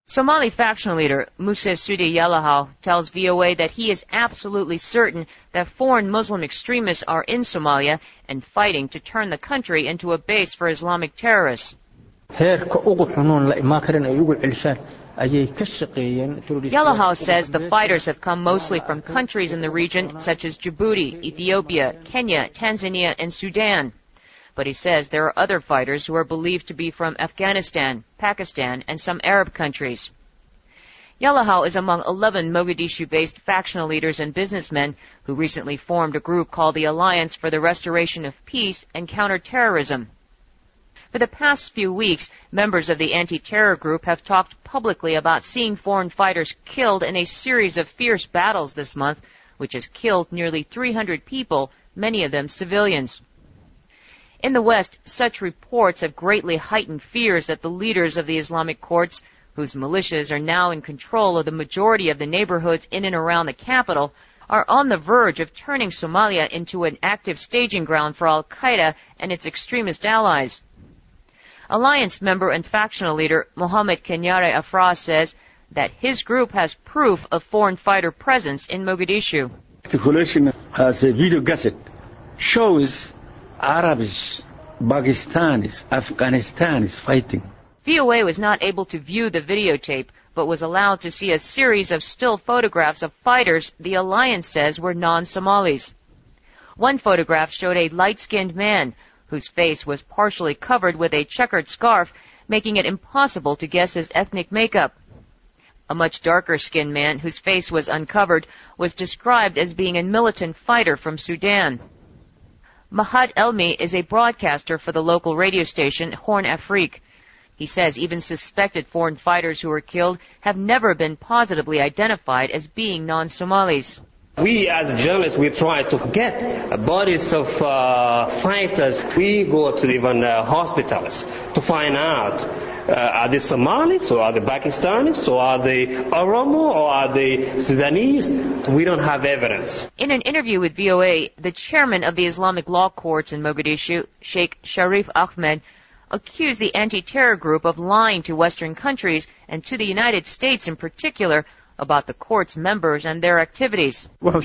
Somali faction leader Musa Sudi Yalahal tells VOA that he is absolutely certain that foreign Muslim extremists are in Somalia and fighting to turn the country into a base for Islamic terrorists. Yalahal says the fighters have come mostly from countries in the region such as Djibouti, Ethiopia, Kenya, Tanzania, and Sudan. But he says there are other fighters who are believed to be from Afghanistan, Pakistan, and some Arab countries. Yalahal is among 11 Mogadishu-based factional leaders and businessmen who recently formed a group called the Alliance for the Restoration of Peace and Counterterrorism. For the past few weeks, members of the anti-terror group have talked publicly about seeing foreign fighters killed in a series of fierce battles this month, which has killed nearly 300 people, many of them civilians. In the West, such reports have greatly heightened fears that the leaders of the Islamic courts, whose militias are now in control of the majority of the neighborhoods in and around the capital, are on the verge of turning Somalia into an active staging ground for al-Qaeda and its extremist allies. Alliance member and factional leader Mohammed Kenyare Afra says that his group has proof of foreign fighter presence in Mogadishu. The coalition has a video cassette shows Arabs, Pakistanis, Afghanistanis fighting. VOA was not able to view the videotape, but was allowed to see a series of still photographs of fighters the alliance says were non-Somalis. One photograph showed a light-skinned man whose face was partially covered with a checkered scarf, making it impossible to guess his ethnic makeup. A much darker-skinned man whose face was uncovered was described as being a militant fighter from Sudan. Mahad Elmi is a broadcaster for the local radio station Horn Afrique. He says even suspected foreign fighters who were killed have never been positively identified as being non-Somalis. We as journalists, we try to get bodies of fighters. We go to even hospitals to find out, are they Somalis or are they Pakistanis or are they Oromo or are they Sudanese? We don't have evidence. In an interview with VOA, the chairman of the Islamic law courts in Mogadishu, Sheikh Sharif Ahmed, accused the anti-terror group of lying to Western countries and to the United States in particular about the court's members and their activities. The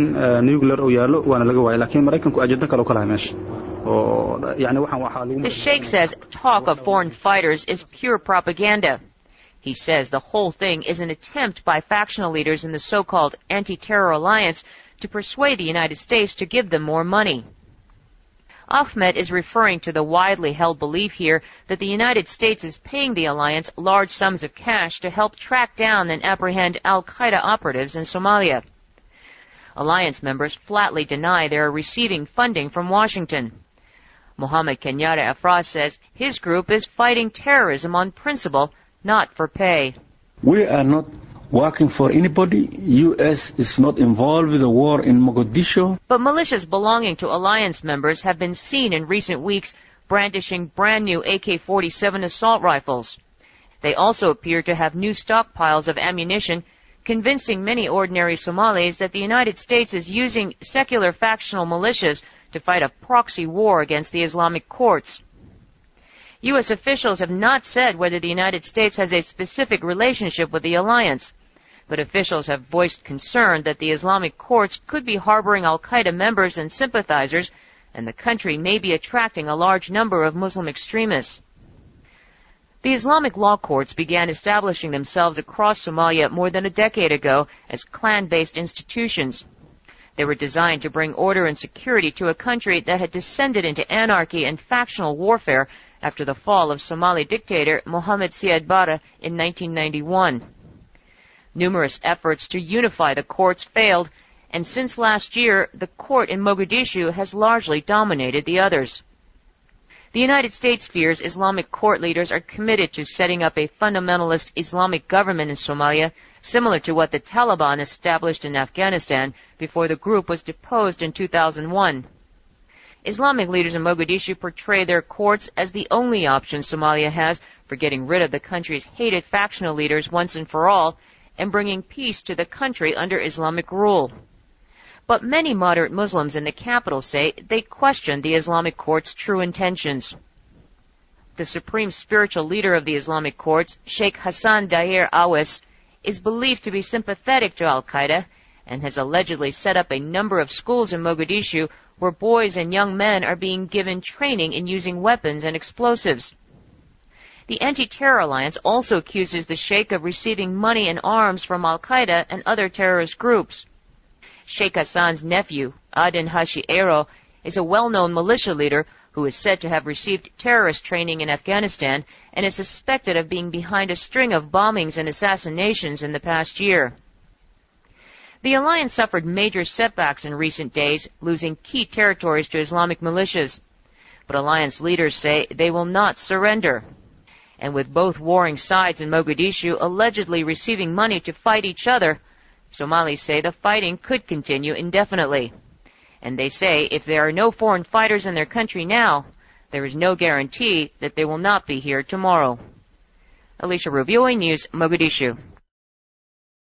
Sheikh says talk of foreign fighters is pure propaganda. He says the whole thing is an attempt by factional leaders in the so-called anti-terror alliance to persuade the United States to give them more money. Ahmed is referring to the widely held belief here that the United States is paying the alliance large sums of cash to help track down and apprehend al-Qaeda operatives in Somalia. Alliance members flatly deny they are receiving funding from Washington. Mohammed Kenyare Afra says his group is fighting terrorism on principle, not for pay. We are not working for anybody. U.S. is not involved with the war in Mogadishu. But militias belonging to alliance members have been seen in recent weeks brandishing brand new AK-47 assault rifles. They also appear to have new stockpiles of ammunition, convincing many ordinary Somalis that the United States is using secular factional militias to fight a proxy war against the Islamic courts. U.S. officials have not said whether the United States has a specific relationship with the alliance, but officials have voiced concern that the Islamic courts could be harboring al-Qaeda members and sympathizers, and the country may be attracting a large number of Muslim extremists. The Islamic law courts began establishing themselves across Somalia more than a decade ago as clan-based institutions. They were designed to bring order and security to a country that had descended into anarchy and factional warfare after the fall of Somali dictator Mohammed Siad Barre in 1991. Numerous efforts to unify the courts failed, and since last year, the court in Mogadishu has largely dominated the others. The United States fears Islamic court leaders are committed to setting up a fundamentalist Islamic government in Somalia, similar to what the Taliban established in Afghanistan before the group was deposed in 2001. Islamic leaders in Mogadishu portray their courts as the only option Somalia has for getting rid of the country's hated factional leaders once and for all and bringing peace to the country under Islamic rule. But many moderate Muslims in the capital say they question the Islamic court's true intentions. the supreme spiritual leader of the Islamic courts, Sheikh Hassan Daher Awes, is believed to be sympathetic to al-Qaeda and has allegedly set up a number of schools in Mogadishu where boys and young men are being given training in using weapons and explosives. The Anti-Terror Alliance also accuses the Sheikh of receiving money and arms from al-Qaeda and other terrorist groups. Sheikh Hassan's nephew, Aden Hashiero, is a well-known militia leader who is said to have received terrorist training in Afghanistan and is suspected of being behind a string of bombings and assassinations in the past year. The alliance suffered major setbacks in recent days, losing key territories to Islamic militias. But alliance leaders say they will not surrender. And with both warring sides in Mogadishu allegedly receiving money to fight each other, Somalis say the fighting could continue indefinitely. And they say if there are no foreign fighters in their country now, there is no guarantee that they will not be here tomorrow. Alicia Rubio, News, Mogadishu.